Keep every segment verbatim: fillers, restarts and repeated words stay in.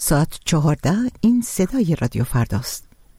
ساعت چهارده. این صدای رادیو فرداست.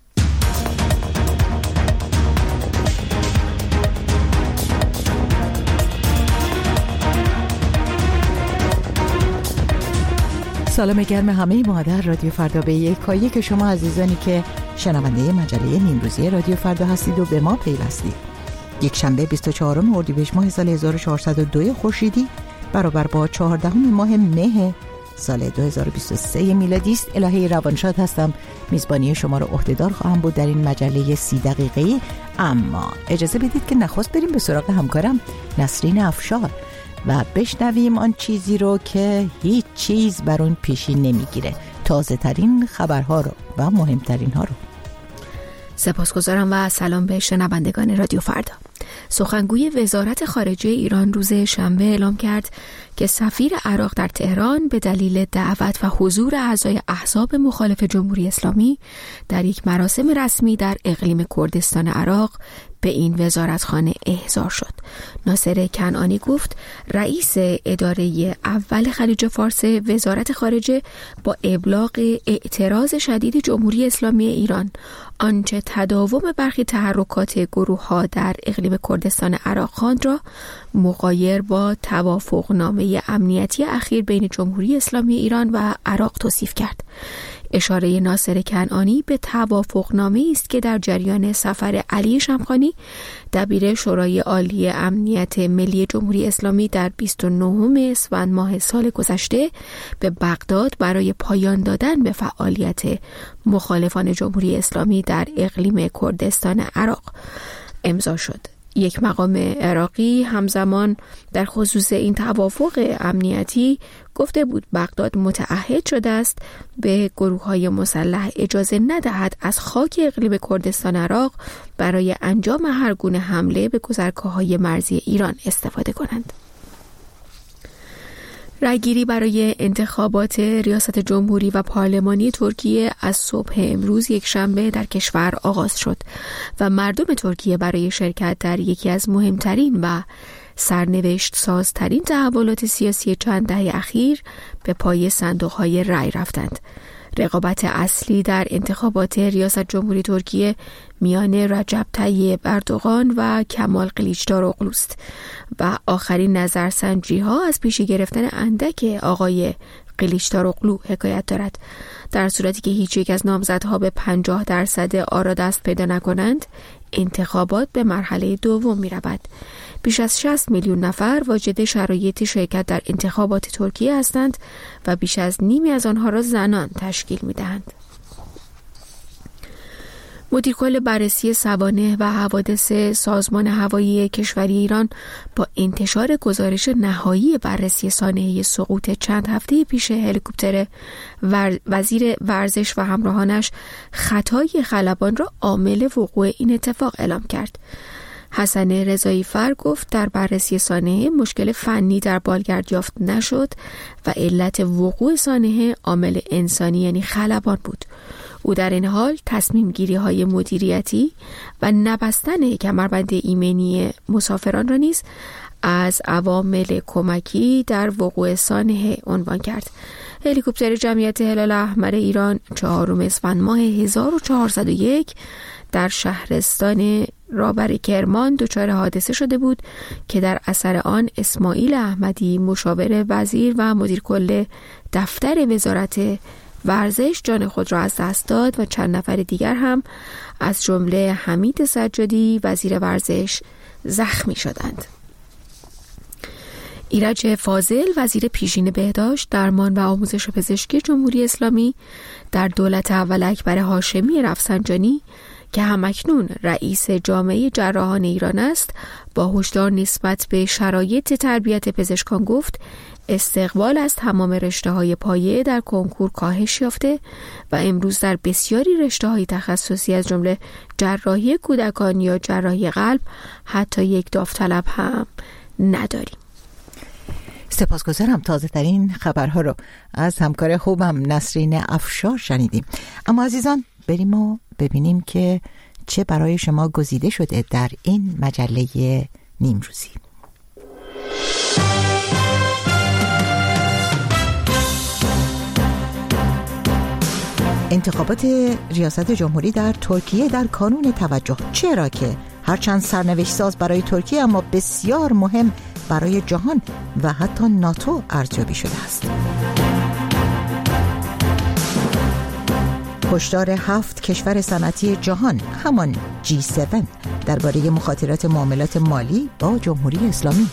سلام گرم همه مادر رادیو فردا به یکایی که شما عزیزانی که شنونده مجله نیمروزی رادیو فردا هستید و به ما پیوستید. یک شنبه بیست و چهارم اردیبهشت ماه سال هزار و چهارصد و دو خورشیدی برابر با چهاردهم ماه مه سال دو هزار و بیست و سه میلادی است. الهه روانشاد هستم. میزبانی شما رو عهدهدار خواهم بود در این مجله سی دقیقه‌ای. اما اجازه بدید که نخست بریم به سراغ همکارم نسرین افشار و بشنویم آن چیزی رو که هیچ چیز بر اون پیشی نمیگیره، تازه ترین خبرها رو و مهمترین ها رو. سپاسگزارم و سلام به شنوندگان رادیو فردا. سخنگوی وزارت خارجه ایران روز شنبه اعلام کرد که سفیر عراق در تهران به دلیل دعوت و حضور اعضای احزاب مخالف جمهوری اسلامی در یک مراسم رسمی در اقلیم کردستان عراق به این وزارتخانه احضار شد. ناصر کنعانی گفت رئیس اداره اول خلیج فارس وزارت خارجه با ابلاغ اعتراض شدید جمهوری اسلامی ایران آنچه تداوم برخی تحرکات گروه‌ها در اقلیم کردستان عراق خواند را مغایر با توافقنامه امنیتی اخیر بین جمهوری اسلامی ایران و عراق توصیف کرد. اشاره ناصر کنعانی به توافقنامه‌ای است که در جریان سفر علی شمخانی دبیر شورای عالی امنیت ملی جمهوری اسلامی در بیست و نهم اسفند ماه سال گذشته به بغداد برای پایان دادن به فعالیت مخالفان جمهوری اسلامی در اقلیم کردستان عراق امضا شد. یک مقام عراقی همزمان در خصوص این توافق امنیتی گفته بود بغداد متعهد شده است به گروه‌های مسلح اجازه ندهد از خاک اقلیم کردستان عراق برای انجام هر گونه حمله به گذرگاه‌های مرزی ایران استفاده کنند. رأیگیری برای انتخابات ریاست جمهوری و پارلمانی ترکیه از صبح امروز یک شنبه در کشور آغاز شد و مردم ترکیه برای شرکت در یکی از مهمترین و سرنوشت سازترین تحولات سیاسی چند دهه اخیر به پای صندوق‌های رأی رفتند. رقابت اصلی در انتخابات ریاست جمهوری ترکیه میان رجب طیب اردوغان و کمال کلیچداروغلو است و آخرین نظرسنجی ها از پیشی گرفتن اندک آقای کلیچداروغلو حکایت دارد. در صورتی که هیچ یک از نامزدها به پنجاه درصد آرا دست پیدا نکنند، انتخابات به مرحله دوم می رود. بیش از شصت میلیون نفر واجد شرایط شرکت در انتخابات ترکیه هستند و بیش از نیمی از آنها را زنان تشکیل می دهند. مدیرکل بررسی سوانح و حوادث سازمان هوایی کشوری ایران با انتشار گزارش نهایی بررسی سانحه سقوط چند هفته پیش هلیکوپتر وزیر ورزش و همراهانش خطای خلبان را عامل وقوع این اتفاق اعلام کرد. حسن رضایی فر گفت در بررسی سانحه مشکل فنی در بالگرد یافت نشد و علت وقوع سانحه عامل انسانی یعنی خلبان بود. او در این حال تصمیم گیری های مدیریتی و نبستن کمربند ایمنی مسافران را نیز از عوامل کمکی در وقوع سانحه عنوان کرد. هلیکوپتر جمعیت هلال احمر ایران چهارم اسفند ماه هزار و چهارصد و یک در شهرستان رابر کرمان دچار حادثه شده بود که در اثر آن اسماعیل احمدی مشاور وزیر و مدیر کل دفتر وزارت ورزش جان خود را از دست داد و چند نفر دیگر هم از جمله حمید سجادی وزیر ورزش زخمی شدند. ایرج فاضل وزیر پیشین بهداشت، درمان و آموزش پزشکی جمهوری اسلامی در دولت اول اکبر هاشمی رفسنجانی که همکنون رئیس جامعه جراحان ایران است، با هشدار نسبت به شرایط تربیت پزشکان گفت استقبال از تمام رشته‌های پایه در کنکور کاهش یافته و امروز در بسیاری رشته‌های تخصصی از جمله جراحی کودکان یا جراحی قلب حتی یک داوطلب هم نداریم. سپاسگزارم. تازه ترین خبرها رو از همکار خوبم نسرین افشار شنیدیم. اما عزیزان بریم و ببینیم که چه برای شما گزیده شده در این مجله نیمروزی. انتخابات ریاست جمهوری در ترکیه در کانون توجه، چرا که هرچند سرنوشت ساز برای ترکیه اما بسیار مهم برای جهان و حتی ناتو ارزیابی شده است. هشدار هفت کشور صنعتی جهان، همان جی هفت، درباره مخاطرات معاملات مالی با جمهوری اسلامی.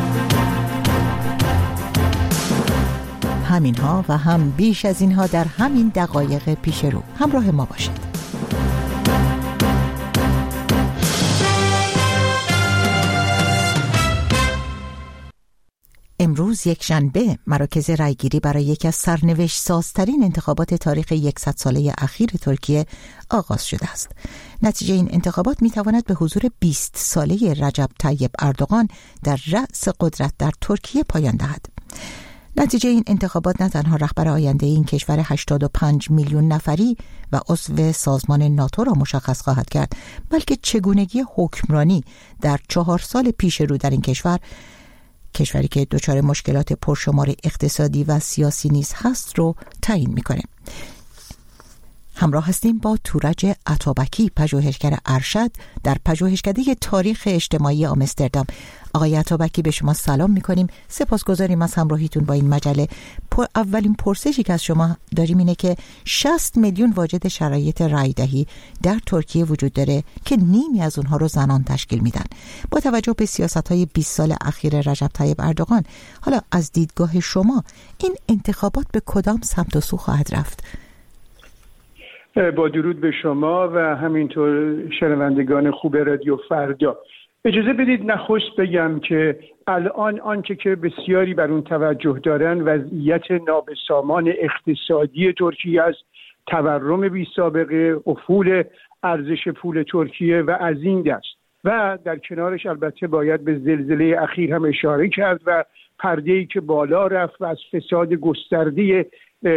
همینها و هم بیش از اینها در همین دقایق پیش رو. همراه ما باشید. امروز یک شنبه مراکز رایگیری برای یکی از سرنوشت سازترین انتخابات تاریخ صد ساله اخیر ترکیه آغاز شده است. نتیجه این انتخابات می تواند به حضور بیست ساله رجب طیب اردوغان در رأس قدرت در ترکیه پایان دهد. نتیجه این انتخابات نه تنها رهبر آینده این کشور هشتاد و پنج میلیون نفری و عضو سازمان ناتو را مشخص خواهد کرد، بلکه چگونگی حکمرانی در چهار سال پیش رو در این کشور، کشوری که دچار مشکلات پرشمار اقتصادی و سیاسی نیز هست، رو تعیین میکنه. همراه هستیم با تورج عطابکی، پژوهشگر ارشد در پژوهشکده تاریخ اجتماعی آمستردام. آقای عطابکی، به شما سلام میکنیم. سپاسگزاریم از همراهیتون با این مجله. پر اولین پرسشی که از شما داریم اینه که شصت میلیون واجد شرایط رایدهی در ترکیه وجود داره که نیمی از اونها رو زنان تشکیل میدن. با توجه به سیاست‌های بیست سال اخیر رجب طیب اردوغان، حالا از دیدگاه شما این انتخابات به کدام سمت و سو خواهد رفت؟ با درود به شما و همینطور شنوندگان خوب رادیو فردا. اجازه بدید نخست بگم که الان آنچه که بسیاری بر اون توجه دارن وضعیت نابسامان اقتصادی ترکیه است، تورم بی سابقه، افول ارزش پول ترکیه و از این دست. و در کنارش البته باید به زلزله اخیر هم اشاره کرد و پرده‌ای که بالا رفت و از فساد گسترده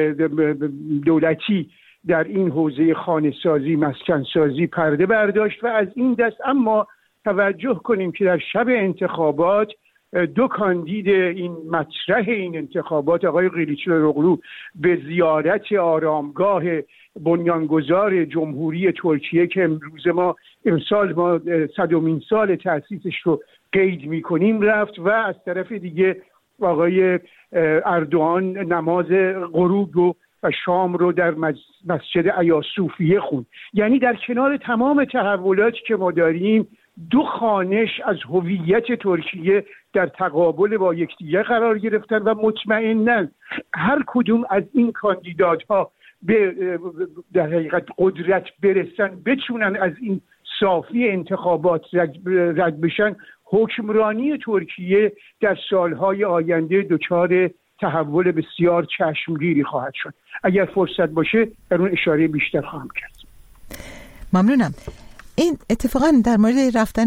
دولتی در این حوزه خانه‌سازی، مسکن‌سازی پرده برداشت و از این دست. اما توجه کنیم که در شب انتخابات دو کاندید این مطرح این انتخابات، آقای قیلیچداروغلو به زیارت آرامگاه بنیانگذار جمهوری ترکیه که امروز ما امسال ما صدمین سال تأسیسش رو قید می‌کنیم رفت و از طرف دیگه آقای اردوغان نماز غروب رو و شام رو در مسجد ایاصوفیه خوند. یعنی در کنار تمام تحولاتی که ما داریم، دو خوانش از هویت ترکیه در تقابل با یکدیگر قرار گرفتن و مطمئناً هر کدوم از این کاندیدات‌ها به در حقیقت قدرت برسن، بتونن از این صافی انتخابات رد بشن، حکمرانی ترکیه در سالهای آینده دچار تحول بسیار چشمگیری خواهد شد. اگر فرصت باشه در اون اشاره بیشتر خواهم کرد. ممنونم. این اتفاقا در مورد رفتن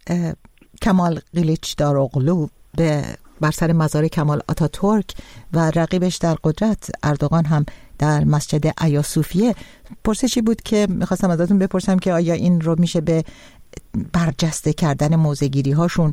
کمال قیلیچداروغلو به بر سر مزار کمال آتاتورک و رقیبش در قدرت اردوغان هم در مسجد ایاصوفیه، پرسشی بود که میخواستم ازتون بپرسم که آیا این رو میشه به برجسته کردن موضع‌گیری هاشون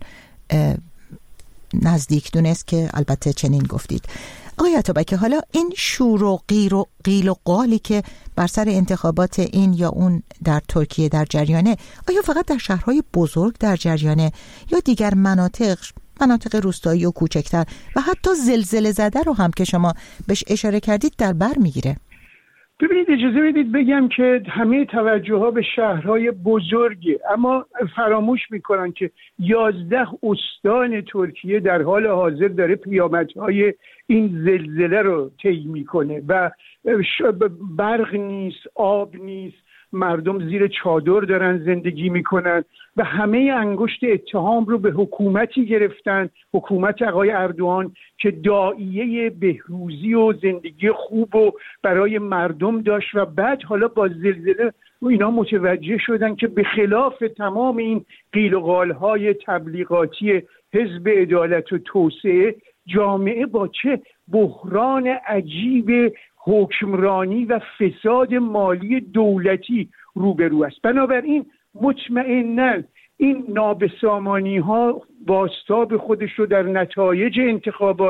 نزدیک دونست که البته چنین گفتید. آقای عطابکی، حالا این شور و غیر و قیل و قالی که بر سر انتخابات این یا اون در ترکیه در جریانه، آیا فقط در شهرهای بزرگ در جریانه یا دیگر مناطق مناطق روستایی و کوچکتر و حتی زلزله زده رو هم که شما بهش اشاره کردید در بر میگیره؟ ببینید، اجازه بدید بگم که همه توجه ها به شهرهای بزرگی، اما فراموش میکنن که یازده استان ترکیه در حال حاضر داره پیامدهای این زلزله رو طی میکنه و برق نیست، آب نیست، مردم زیر چادر دارن زندگی میکنن و همه انگشت اتهام رو به حکومتی گرفتن، حکومت آقای اردوغان که داعیه بهروزی و زندگی خوب و برای مردم داشت و بعد حالا با زلزله و اینا متوجه شدن که به خلاف تمام این قیل و قالهای تبلیغاتی حزب عدالت و توسعه، جامعه با چه بحران عجیب حکمرانی و فساد مالی دولتی روبرو است. بنابراین مطمئناً این نابسامانی ها بازتاب خودش رو در نتایج انتخابات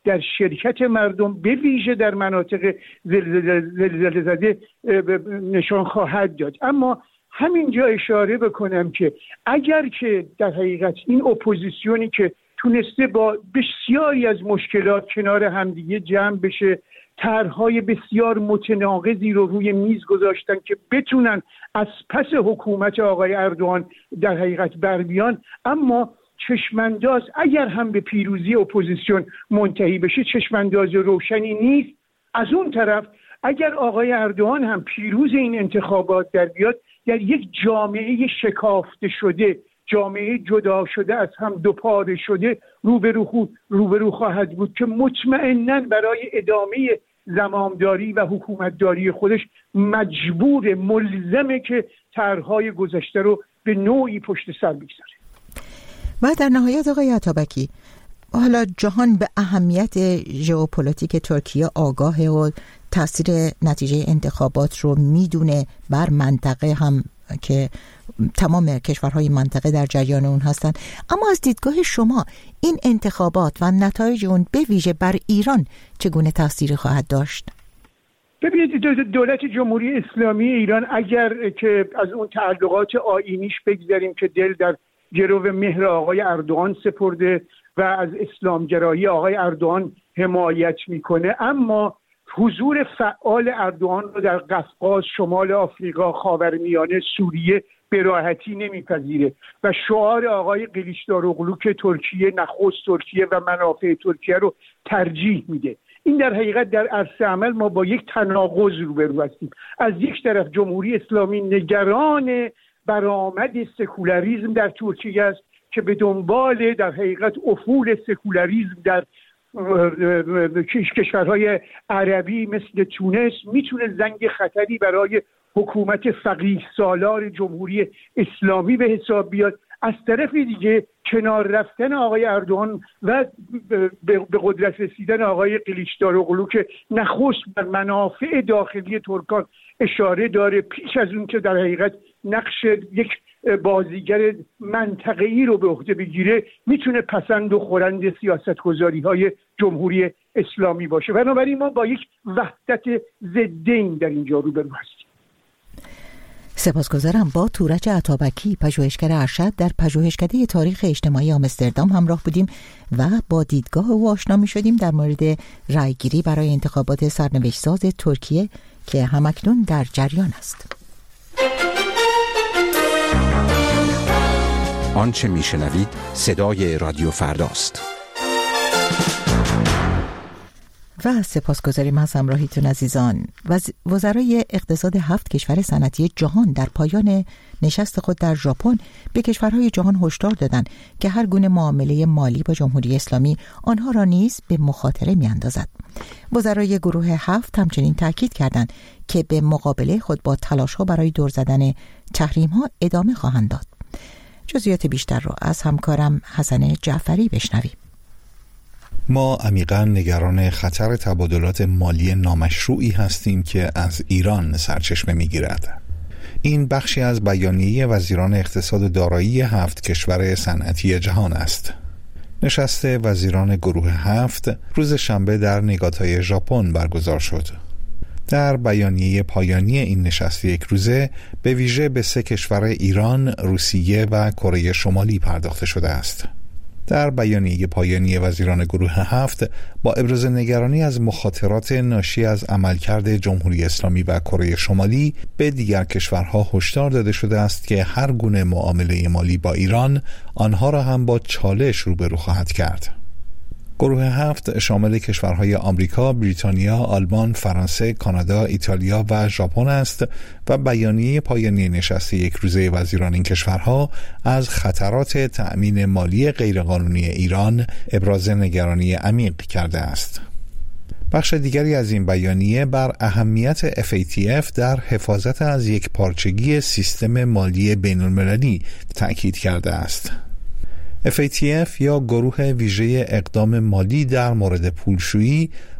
در شرکت مردم به ویژه در مناطق زلزله زده نشان خواهد داد. اما همینجا اشاره بکنم که اگر که در حقیقت این اپوزیسیونی که تونسته با بسیاری از مشکلات کنار همدیگه جمع بشه، طرح‌های بسیار متناقضی رو روی میز گذاشتن که بتونن از پس حکومت آقای اردوغان در حقیقت بر بیان، اما چشمانداز اگر هم به پیروزی اپوزیسیون منتهی بشه چشمانداز روشنی نیست. از اون طرف اگر آقای اردوغان هم پیروز این انتخابات در بیاد، در یک جامعه شکافته شده، جامعه جدا شده از هم دوپاره شده روبرو روبرو خواهد بود که مطمئناً برای ادامه زمامداری و حکومتداری خودش مجبور ملزمه که طرح‌های گذشته رو به نوعی پشت سر بگذاره. و در نهایت آقای عطابکی، حالا جهان به اهمیت ژئوپلیتیک ترکیه آگاهه و تاثیر نتیجه انتخابات رو میدونه بر منطقه هم که تمام کشورهای منطقه در جریان اون هستند، اما از دیدگاه شما این انتخابات و نتایج اون به ویژه بر ایران چگونه تأثیری خواهد داشت؟ ببینید، دولت جمهوری اسلامی ایران اگر که از اون تعلقات آیینیش بگذاریم که دل در گرو مهر آقای اردوغان سپرده و از اسلامگرایی آقای اردوغان حمایت میکنه، اما حضور فعال اردوغان رو در قفقاز، شمال آفریقا، خاورمیانه، سوریه به راحتی نمیپذیره و شعار آقای قلیچداروغلو که ترکیه نخست ترکیه و منافع ترکیه رو ترجیح میده. این در حقیقت در عرصه عمل ما با یک تناقض روبرو هستیم. از یک طرف جمهوری اسلامی نگران برآمد سکولاریسم در ترکیه است که به دنبال در حقیقت افول سکولاریسم در کشورهای عربی مثل تونس میتونه زنگ خطری برای حکومت فقیه سالار جمهوری اسلامی به حساب بیاد. از طرف دیگه کنار رفتن آقای اردوغان و به قدرت رسیدن آقای قلیچداروغلو که نخست بر منافع داخلی ترکان اشاره داره، پیش از اون که در حقیقت نقش یک بازیگر منطقه‌ای رو به عهده بگیره، میتونه پسند و خورند سیاست‌گذاری‌های جمهوری اسلامی باشه. بنابراین ما با یک وحدت ضدین در اینجا روبرو هستیم. سپاسگزارم. با تورج عطابکی، پژوهشگر ارشد در پژوهشکده تاریخ اجتماعی آمستردام همراه بودیم و با دیدگاه او آشنا می‌شدیم در مورد رأیگیری برای انتخابات سرنوشت‌ساز ترکیه که همکنون در جریان است. آنچه میشنوید صدای رادیو فرداست. و سپاسگزاریم از همراهیتون عزیزان. وزرای اقتصاد هفت کشور صنعتی جهان در پایان نشست خود در ژاپن به کشورهای جهان هشدار دادند که هر گونه معامله مالی با جمهوری اسلامی آنها را نیز به مخاطره می‌اندازد. وزرای گروه هفت همچنین تاکید کردند که به مقابله خود با تلاش‌ها برای دور زدن تحریم‌ها ادامه خواهند داد. جزئیات بیشتر را از همکارم حسن جعفری بشنویم. ما عمیقاً نگران خطر تبادلات مالی نامشروعی هستیم که از ایران سرچشمه می‌گیرد. این بخشی از بیانیه وزیران اقتصاد و دارایی هفت کشور صنعتی جهان است. نشست وزیران گروه هفت روز شنبه در نگاتای ژاپن برگزار شد. در بیانیه پایانی این نشست یک روزه به ویژه به سه کشور ایران، روسیه و کره شمالی پرداخته شده است. در بیانیه پایانی وزیران گروه هفت با ابراز نگرانی از مخاطرات ناشی از عملکرد جمهوری اسلامی و کره شمالی به دیگر کشورها هشدار داده شده است که هر گونه معامله مالی با ایران آنها را هم با چالش روبرو خواهد کرد. گروه هفت شامل کشورهای آمریکا، بریتانیا، آلمان، فرانسه، کانادا، ایتالیا و ژاپن است و بیانیه پایانی نشست یک روزه وزیران این کشورها از خطرات تأمین مالی غیرقانونی ایران ابراز نگرانی عمیق کرده است. بخش دیگری از این بیانیه بر اهمیت اف ای تی اف در حفاظت از یک پارچگی سیستم مالی بین المللی تأکید کرده است. اف ای تی اف یا گروه ویژه اقدام مالی در مورد پولشویی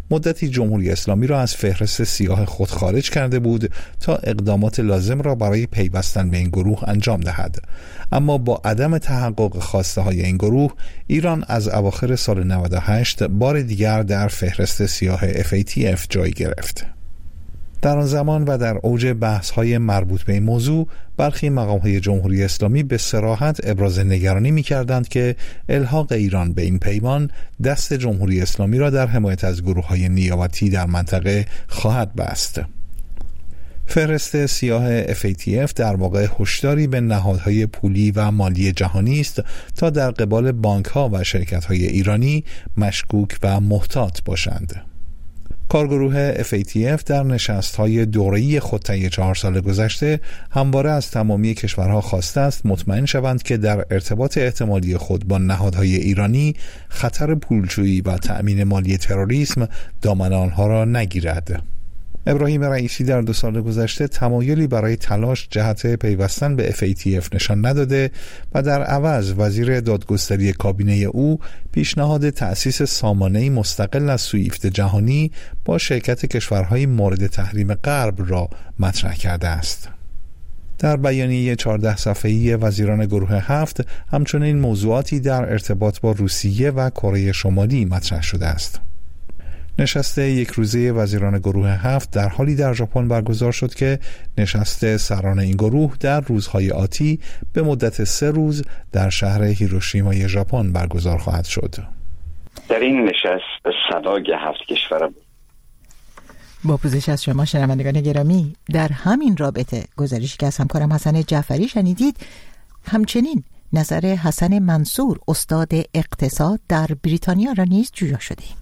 مدتی جمهوری اسلامی را از فهرست سیاه خود خارج کرده بود تا اقدامات لازم را برای پیوستن به این گروه انجام دهد. اما با عدم تحقق خواسته های این گروه، ایران از اواخر سال نود و هشت بار دیگر در فهرست سیاه اف ای تی اف جای گرفت. در آن زمان و در اوج بحث‌های مربوط به این موضوع، برخی مقام‌های جمهوری اسلامی به صراحت ابراز نگرانی می‌کردند که الحاق ایران به این پیمان دست جمهوری اسلامی را در حمایت از گروه‌های نیابتی در منطقه خواهد بست. فهرست سیاه اف ای تی اف در واقع هشداری به نهادهای پولی و مالی جهانی است تا در قبال بانک‌ها و شرکت‌های ایرانی مشکوک و محتاط باشند. کارگروه اف ای تی اف در نشست‌های دوره‌ای خود طی چهار سال گذشته همواره از تمامی کشورها خواسته است مطمئن شوند که در ارتباط احتمالی خود با نهادهای ایرانی خطر پولشویی و تأمین مالی تروریسم دامن آنها را نگیرد. ابراهیم رئیسی در دو سال گذشته تمایلی برای تلاش جهت پیوستن به اف ای تی اف نشان نداده و در عوض وزیر دادگستری کابینه او پیشنهاد تأسیس سامانه‌ای مستقل از سویفت جهانی با شرکت کشورهای مورد تحریم غرب را مطرح کرده است. در بیانیه چهارده صفحه‌ای وزیران گروه هفت همچنین موضوعاتی در ارتباط با روسیه و کره شمالی مطرح شده است. نشست یک روزه وزیران گروه هفت در حالی در ژاپن برگزار شد که نشست سران این گروه در روزهای آتی به مدت سه روز در شهر هیروشیمای ژاپن برگزار خواهد شد. در این نشست صدای هفت کشور بود. با پوزش از شما شنوندگان گرامی، در همین رابطه گزارشی که از همکارم حسن جعفری شنیدید، همچنین نظر حسن منصور استاد اقتصاد در بریتانیا را نیز جویا شدیم.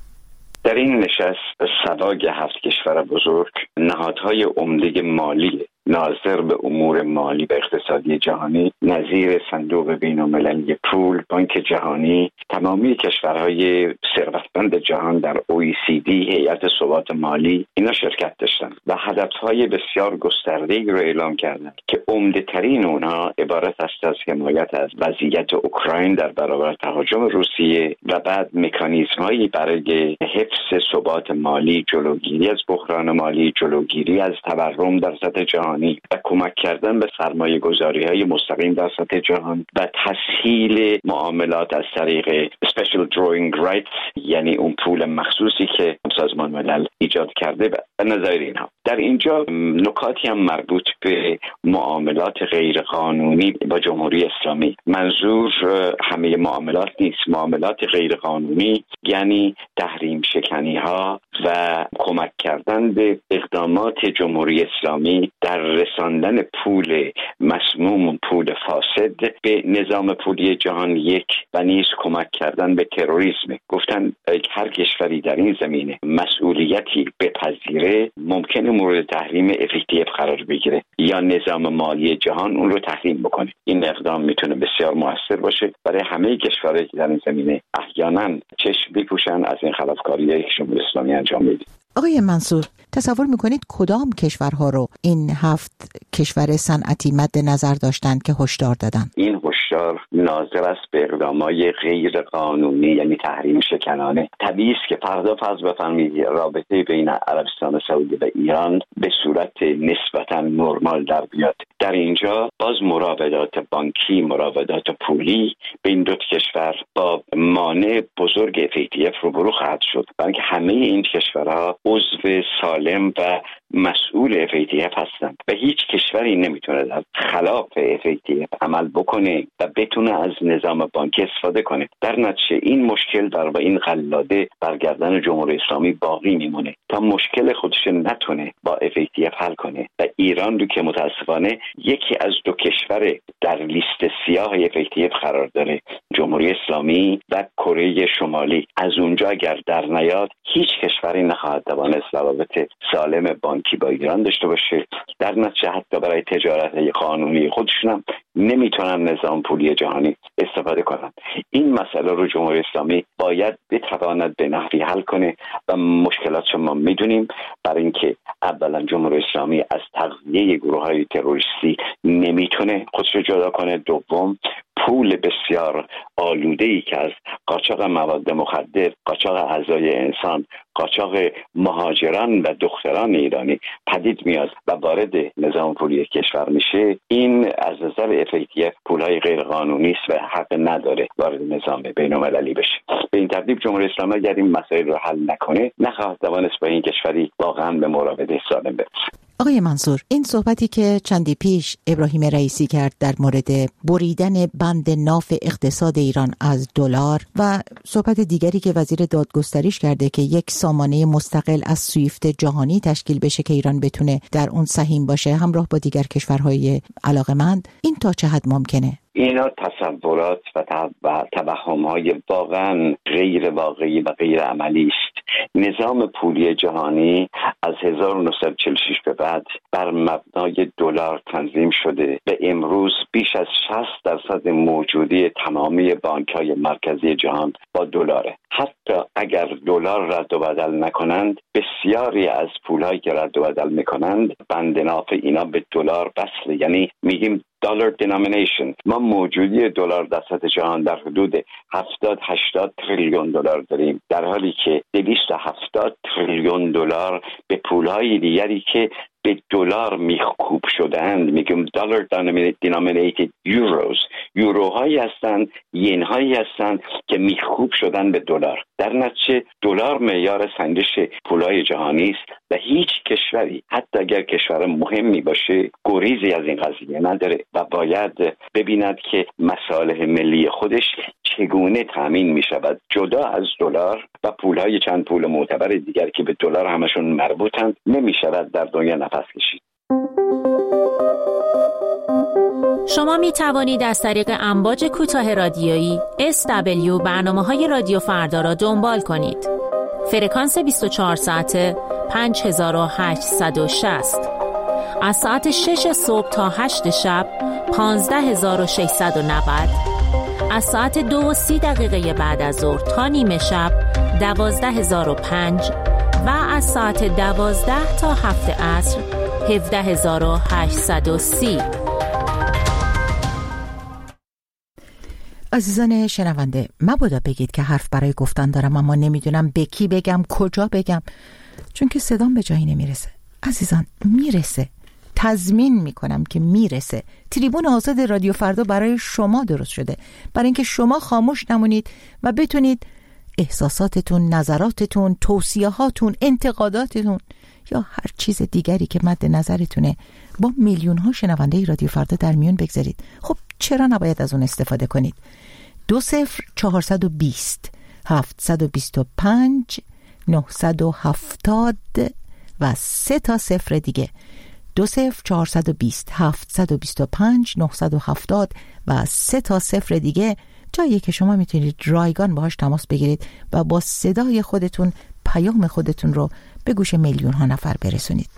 در این نشست صدای هفت کشور بزرگ، نهادهای عمده مالی ناظر به امور مالی و اقتصادی جهانی نظیر صندوق بین‌المللی پول، بانک جهانی، تمامی کشورهای ثروتمند جهان در او ای سی دی، هیئت ثبات مالی، اینا شرکت داشتن و هدفهای بسیار گسترده‌ای رو اعلام کردند که عمده ترین اونها عبارت است از حمایت از وضعیت اوکراین در برابر تهاجم روسیه و بعد مکانیزم‌هایی برای حفظ ثبات مالی، جلوگیری از بحران مالی، جلوگیری از تورم در سطح جهان و کمک کردن به سرمایه گذاری های مستقیم در سطح جهان و تسهیل معاملات از طریق Special Drawing Rights، یعنی اون پول مخصوصی که سازمان ملل ایجاد کرده و نظایر اینها. در اینجا نکاتی هم مربوط به معاملات غیر قانونی با جمهوری اسلامی. منظور همه معاملات نیست. معاملات غیر قانونی یعنی تحریم شکنی ها و کمک کردن به اقدامات جمهوری اسلامی در رساندن پول مسموم، پول فاسد به نظام پولی جهان یک و نیز کمک کردن به تروریسم. گفتن هر کشوری در این زمینه مسئولیتی بپذیره ممکنه مورد تحریم اف ای تی اف قرار بگیره یا نظام مالی جهان اون رو تحریم بکنه. این اقدام میتونه بسیار موثر باشه برای همه کشورهایی که در این زمینه احیانا چشم بپوشن از این خلافکاری‌های که جمهوری اسلامی انجام میده. آقای منصور، تصور میکنید کدام کشورها رو این هفت کشور صنعتی مد نظر داشتند که هشدار دادن؟ این هشدار ناظر است به اقدامات غیر قانونی، یعنی تحریم شکنانه. طبیعی است که فردا فرض بفرمایید رابطه بین عربستان سعودی و ایران به صورت نسبتا نرمال در بیاد. در اینجا باز مراودات بانکی، مراودات پولی بین دو کشور با مانع بزرگ اف ای تی اف روبرو خواهد شد، بلکه همه این کشورها عضو سالم و مسئول اف ای تی اف هستند و هیچ کشوری نمیتونه در خلاف اف ای تی اف عمل بکنه و بتونه از نظام بانکی استفاده کنه. در نتیجه این مشکل در با این قلاده برگردن جمهوری اسلامی باقی میمونه تا مشکل خودش نتونه با اف ای تی اف حل کنه و ایران رو که متاسفانه یکی از دو کشور در لیست سیاه اف ای تی اف قرار داره، جمهوری اسلامی و کره شمالی، از اونجا اگر در نیاد هیچ کشوری نخواهد توانست روابط سالم بانکی با ایران داشته باشه. در نتیجه حتی برای تجارت قانونی خودشون هم نمیتونن نظام پولی جهانی استفاده کنن. این مسئله رو جمهوری اسلامی باید بتواند به نحوی حل کنه و مشکلات ما میدونیم. برای اینکه اولا جمهوری اسلامی از تغذیه گروه‌های تروریستی نمیتونه خودش رو جدا کنه. دوم، پول بسیار آلوده‌ای که از قاچاق مواد مخدر، قاچاق اعضای انسان، قاچاق مهاجران و دختران ایرانی پدید میاد و وارد نظام پولی کشور میشه، این از نظر اف ای تی اف پولهای غیر قانونی است و حق نداره وارد نظام بین‌المللی بشه. به این ترتیب جمهوری اسلامی اگر این مسائل رو حل نکنه، نخواهد توانست با این کشوری واقعا به مراوده سالم برسه. آقای منصور، این صحبتی که چندی پیش ابراهیم رئیسی کرد در مورد بریدن بند ناف اقتصاد ایران از دلار و صحبت دیگری که وزیر دادگستریش کرده که یک سامانه مستقل از سویفت جهانی تشکیل بشه که ایران بتونه در اون سهیم باشه همراه با دیگر کشورهای علاقه‌مند، این تا چه حد ممکنه؟ اینا تصورات و توهم‌های واقعا غیر واقعی و غیر عملی است. نظام پولی جهانی از هزار و نهصد و چهل و شش به بعد بر مبنای دلار تنظیم شده و امروز بیش از شصت درصد موجودی تمامی بانک‌های مرکزی جهان با دلاره. حتی اگر دلار رد و بدل نکنند، بسیاری از پول‌هایی که رد و بدل می‌کنند بند ناف اینا به دلار وصله، یعنی میگیم دلار دینامینیشن. ما موجودی دلار در سطح جهان در حدود هفتاد هشتاد تریلیون دلار داریم، در حالی که دویست و هفتاد تریلیون دلار به پول‌های دیگری که به دلار میخکوب شده‌اند، میگیم دلار دینامینیتد یوروز، یوروهایی هستند، ین هایی هستند که میخکوب شدن به دلار. در نتیجه دلار معیار سنجش پول‌های جهانی است و هیچ کشوری حتی اگر کشور مهمی باشه گریزی از این قضیه نداره و باید ببیند که مصالح ملی خودش چگونه تامین می شود جدا از دلار و پول‌های چند پول معتبر دیگر که به دلار همشون مربوطند نمی شود در دنیا نفس کشید. شما می توانید از طریق امواج کوتاه رادیویی اس دبلیو برنامه‌های رادیو فردا را دنبال کنید. فرکانس بیست و چهار ساعته پنج هزار و هشتصد و شصت، از ساعت شش صبح تا هشت شب پانزده هزار و ششصد و نود، از ساعت دو و سی دقیقه بعد از ظهر تا نیمه شب دوازده هزار و پنج و از ساعت دوازده تا هفت عصر هفده هزار و هشتصد و سی. عزیزان شنونده، مبادا بگید که حرف برای گفتن دارم اما نمیدونم به کی بگم، کجا بگم، چون که صدام به جایی نمیرسه. عزیزان میرسه، تضمین میکنم که میرسه. تریبون آزاد رادیو فردا برای شما درست شده، برای اینکه شما خاموش نمونید و بتونید احساساتتون، نظراتتون، توصیهاتون، انتقاداتتون یا هر چیز دیگری که مد نظرتونه با میلیون ها شنونده رادیو فردا در میون بگذارید. خب چرا نباید از اون استفاده کنید؟ دو صفر چهارصد و بیست هفتصد و بیست و پنج نهصد و هفتاد و سه تا صفر دیگه، دو صفر چهارصد و بیست هفتصد و بیست و پنج نهصد و هفتاد و سه تا صفر دیگه، جایی که شما میتونید رایگان باهاش تماس بگیرید و با صدای خودتون پیام خودتون رو به گوش میلیون ها نفر برسونید.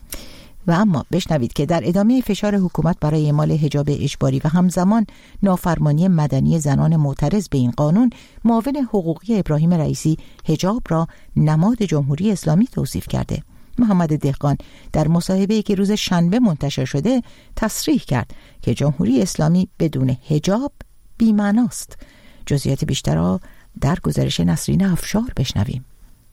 و اما بشنوید که در ادامه فشار حکومت برای اعمال حجاب اجباری و همزمان نافرمانی مدنی زنان معترض به این قانون، معاون حقوقی ابراهیم رئیسی حجاب را نماد جمهوری اسلامی توصیف کرده. محمد دهقان در مصاحبه‌ای که روز شنبه منتشر شده تصریح کرد که جمهوری اسلامی بدون حجاب بی‌معناست. جزئیات بیشتر را در گزارش نسرین افشار بشنویم.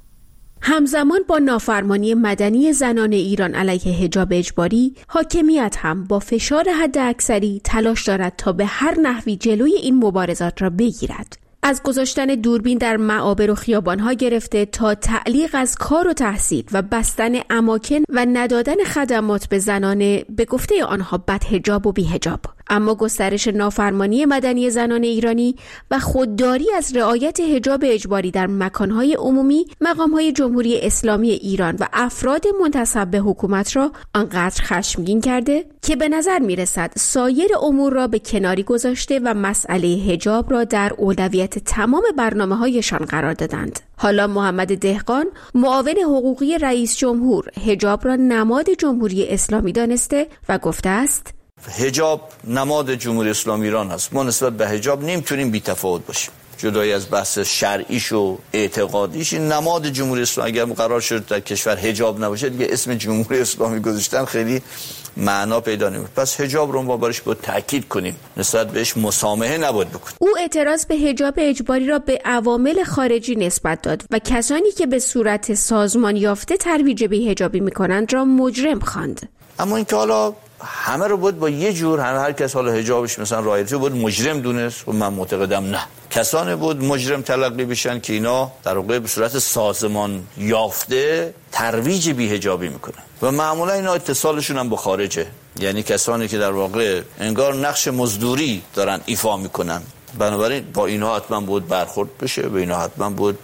همزمان با نافرمانی مدنی زنان ایران علیه حجاب اجباری، حاکمیت هم با فشار حداکثری تلاش دارد تا به هر نحوی جلوی این مبارزات را بگیرد. از گذاشتن دوربین در معابر و خیابان‌ها گرفته تا تعلیق از کار و تحصیل و بستن اماکن و ندادن خدمات به زنان به گفته آنها بدحجاب و بی‌حجاب. اما گسترش نافرمانی مدنی زنان ایرانی و خودداری از رعایت حجاب اجباری در مکانهای عمومی، مقامهای جمهوری اسلامی ایران و افراد منتسب به حکومت را آنقدر خشمگین کرده که به نظر می‌رسد سایر امور را به کناری گذاشته و مسئله حجاب را در اولویت تمام برنامه‌هایشان قرار دادند. حالا محمد دهقان، معاون حقوقی رئیس جمهور، حجاب را نماد جمهوری اسلامی دانسته و گفته است: حجاب نماد جمهوری اسلامی ایران است. ما نسبت به حجاب نمیتونیم بی‌تفاوت باشیم، جدای از بحث شرعیش و اعتقادیش، این نماد جمهوری اسلامی اگر قرار شد در کشور حجاب نباشه دیگه اسم جمهوری اسلامی گذاشتن خیلی معنا پیدا نمی‌کنه. پس حجاب رو ما بارش با تاکید کنیم، نسبت بهش مسامحه نباید بکنیم. او اعتراض به حجاب اجباری را به عوامل خارجی نسبت داد و کسانی که به صورت سازمان یافته ترویج بی‌حجابی می‌کنند را مجرم خواند. اما اینکه حالا همه رو بود با یه جور هر هر کس حالا حجابش مثلا رعایت بود مجرم دونست و من معتقدم نه. کسانی بود مجرم تلقی بشن که اینا در واقع به صورت سازمان یافته ترویج بی‌حجابی میکنن و معمولا اینا اتصالشون هم با خارجه، یعنی کسانی که در واقع انگار نقش مزدوری دارن ایفا میکنن. بنابراین با اینها حتما بود برخورد بشه، به اینها حتما بود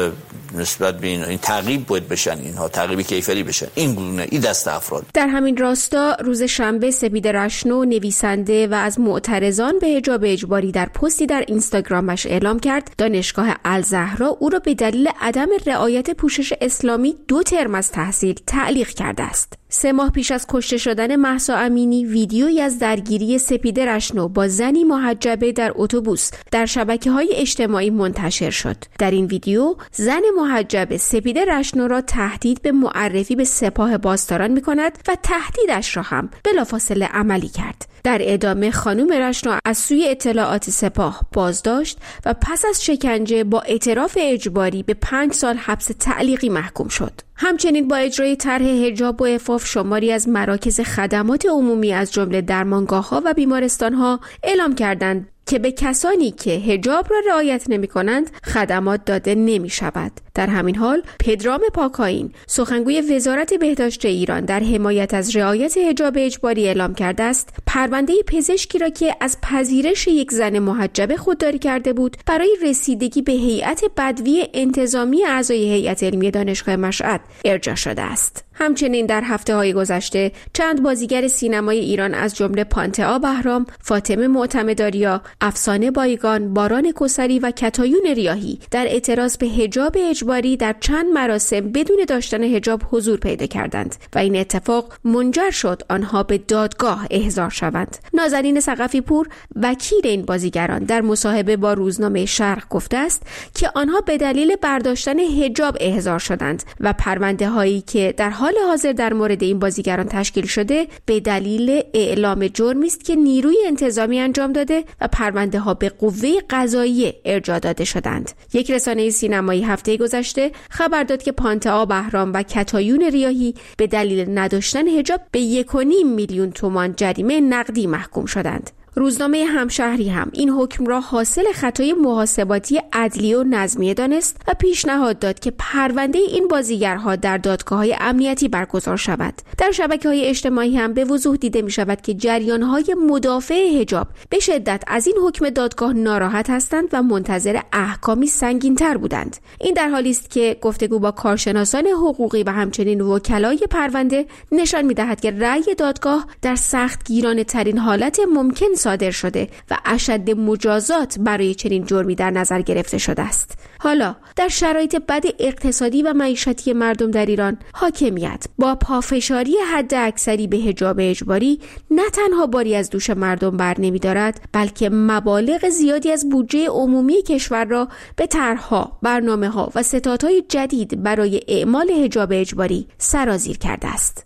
نسبت به این, این تعقیب بود بشن، اینها تعقیبی کیفری بشن، این گونه این دست افراد. در همین راستا روز شنبه سپید رشنو نویسنده و از معترضان به حجاب اجباری در پستی در اینستاگرامش اعلام کرد دانشگاه الزهرا او را به دلیل عدم رعایت پوشش اسلامی دو ترم از تحصیل تعلیق کرده است. سه ماه پیش از کشته شدن مهسا امینی ویدیویی از درگیری سپید رشنو با زنی محجبه در اتوبوس در شبکه‌های اجتماعی منتشر شد. در این ویدیو زن محجبه سپید رشنو را تهدید به معرفی به سپاه پاسداران می‌کند و تهدیدش را هم بلافاصله عملی کرد. در ادامه خانم رشنو از سوی اطلاعات سپاه بازداشت و پس از شکنجه با اعتراف اجباری به پنج سال حبس تعلیقی محکوم شد. همچنین با اجرای طرح حجاب و عفاف شماری از مراکز خدمات عمومی از جمله درمانگاه‌ها و بیمارستان‌ها اعلام کردند که به کسانی که حجاب را رعایت نمی‌کنند خدمات داده نمی‌شود. در همین حال پدرام پاکاین سخنگوی وزارت بهداشت ایران در حمایت از رعایت حجاب اجباری اعلام کرده است پرونده پزشکی را که از پذیرش یک زن محجبه خودداری کرده بود برای رسیدگی به هیئت بدوی انتظامی اعضای هیئت علمی دانشگاه مشهد ارجاع شده است. همچنین در هفته‌های گذشته چند بازیگر سینمای ایران از جمله پانتئا بهرام، فاطمه معتمدآریا، افسانه بایگان، باران کوثری و کتایون ریاحی در اعتراض به حجاب اجباری در چند مراسم بدون داشتن حجاب حضور پیدا کردند و این اتفاق منجر شد آنها به دادگاه احضار شوند. نازنین ثقفی پور وکیل این بازیگران در مصاحبه با روزنامه شرق گفته است که آنها به دلیل برداشتن حجاب احضار شدند و پرونده هایی که در حال حاضر در مورد این بازیگران تشکیل شده به دلیل اعلام جرمی است که نیروی انتظامی انجام داده و پرونده ها به قوه قضاییه ارجاع داده شدند. یک رسانه سینمایی هفته گذشته خبر داد که پانتئا بهرام و کتایون ریاحی به دلیل نداشتن حجاب به یک و نیم میلیون تومان جریمه نقدی محکوم شدند. روزنامه همشهری هم این حکم را حاصل خطای محاسباتی عدلی و نظمیه دانست و پیشنهاد داد که پرونده این بازیگرها در دادگاه‌های امنیتی برگزار شود. در شبکه‌های اجتماعی هم به وضوح دیده می‌شود که جریان‌های مدافع حجاب به شدت از این حکم دادگاه ناراحت هستند و منتظر احکامی سنگین‌تر بودند. این در حالی است که گفتگو با کارشناسان حقوقی و همچنین وکلای پرونده نشان می‌دهد که رأی دادگاه در سختگیرانه‌ترین حالت ممکن صادر شده و اشد مجازات برای چنین جرمی در نظر گرفته شده است. حالا در شرایط بد اقتصادی و معیشتی مردم در ایران حاکمیت با پافشاری حد اکثری به حجاب اجباری نه تنها باری از دوش مردم بر نمی‌دارد بلکه مبالغ زیادی از بودجه عمومی کشور را به طرح‌ها، برنامه‌ها و ستادهای جدید برای اعمال حجاب اجباری سرازیر کرده است.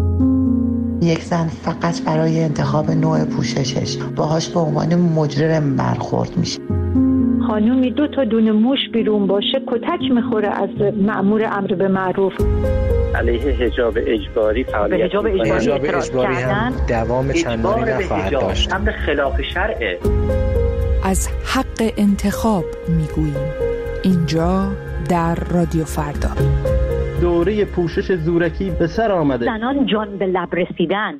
یک زن فقط برای انتخاب نوع پوششش باهاش به عنوان مجرم برخورد میشه. خانومی دو تا دونه موش بیرون باشه کتک میخوره از مأمور امر به معروف. علیه حجاب اجباری فعالیت حجاب اجباری, حجاب اجباری هم دوام چندانی نخواهد داشت. امر خلاف شرعه. از حق انتخاب میگوییم اینجا در رادیو فردا. دوره پوشش زورکی به سر آمده. زنان جان به لب رسیدن.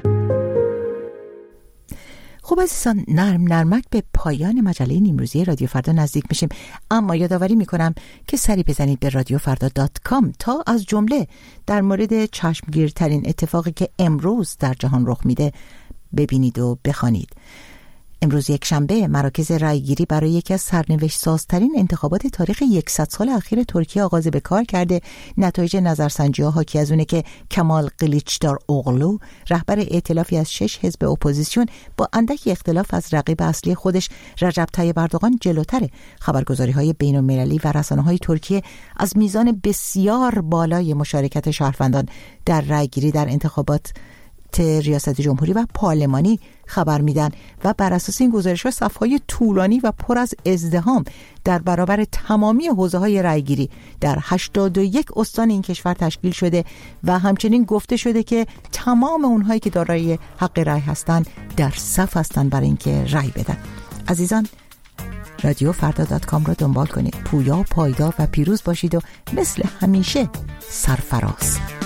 خب عزیزان، نرم نرمک به پایان مجله نیمروزی رادیو فردا نزدیک میشیم، اما یادآوری میکنم که سری بزنید به رادیو فردا دات کام تا از جمله در مورد چشمگیرترین اتفاقی که امروز در جهان رخ میده ببینید و بخوانید. امروز یک شنبه مراکز رایگیری برای یکی از سرنوشت سازترین انتخابات تاریخ صد سال اخیر ترکیه آغاز به کار کرده. نتایج نظرسنجی‌ها حاکی از اونه که کمال قلیچداروغلو رهبر ائتلافی از شش حزب اپوزیسیون با اندکی اختلاف از رقیب اصلی خودش رجب طیب اردوغان جلوتره. خبرگزاری‌های بین‌المللی و رسانه‌های ترکیه از میزان بسیار بالای مشارکت شهروندان در رایگیری در انتخابات ریاست جمهوری و پارلمانی خبر میدن و بر اساس این گزارش‌ها صف‌های طولانی و پر از ازدحام در برابر تمامی حوزه‌های رایگیری در هشتاد و یک استان این کشور تشکیل شده و همچنین گفته شده که تمام اونهایی که دارای حق رای هستند در صف هستند برای اینکه رای بدن. عزیزان، رادیو فردا دات کام رو دنبال کنید. پویا، پایدار و پیروز باشید و مثل همیشه سرفراز.